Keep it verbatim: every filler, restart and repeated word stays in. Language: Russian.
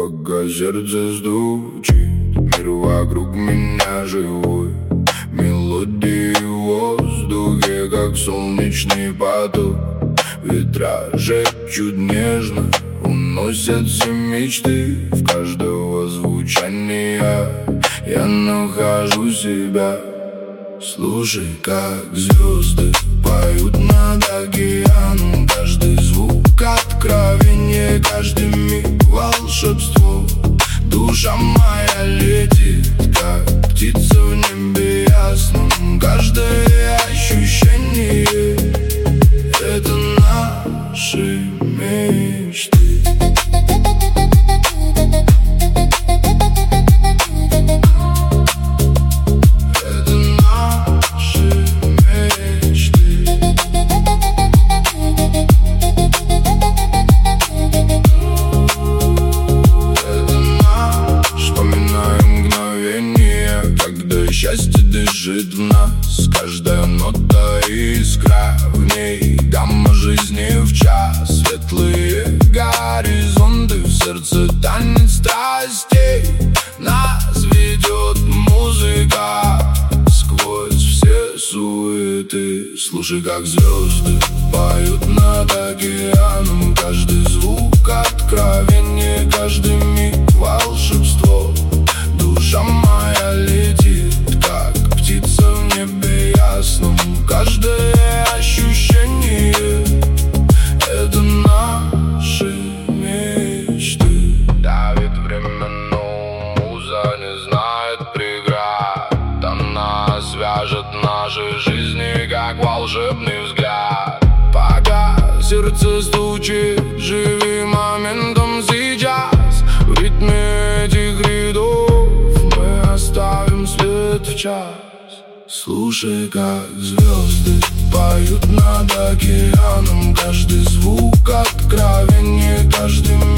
Пока сердце стучит, мир вокруг меня живой. Мелодии в воздухе, как солнечный поток. Ветра шепчут нежно, уносят все мечты. В каждого звучания я нахожу себя. Слушай, как звезды поют над океаном. Каждый звук откровение, каждый миг волшебство. Душа моя летит, как птица в небе ясном. Каждое ощущение — это наши мечты. Счастье дышит в нас, каждая нота искра. В ней гамма жизни в час. Светлые горизонты, в сердце танец страстей. Нас ведет музыка сквозь все суеты. Слушай, как звезды поют над океаном. Каждый звук откровение, каждый миг волшебство. Душа моя летит, как птица в небе ясном. Каждое ощущение — это наши мечты. Давит время, но муза не знает преград. Она свяжет наши жизни, как волшебный взгляд. Пока сердце стучит, живи моментом сейчас. В ритме этих рядов оставим свет в час. Слушай, как звезды поют над океаном. Каждый звук откровение, каждый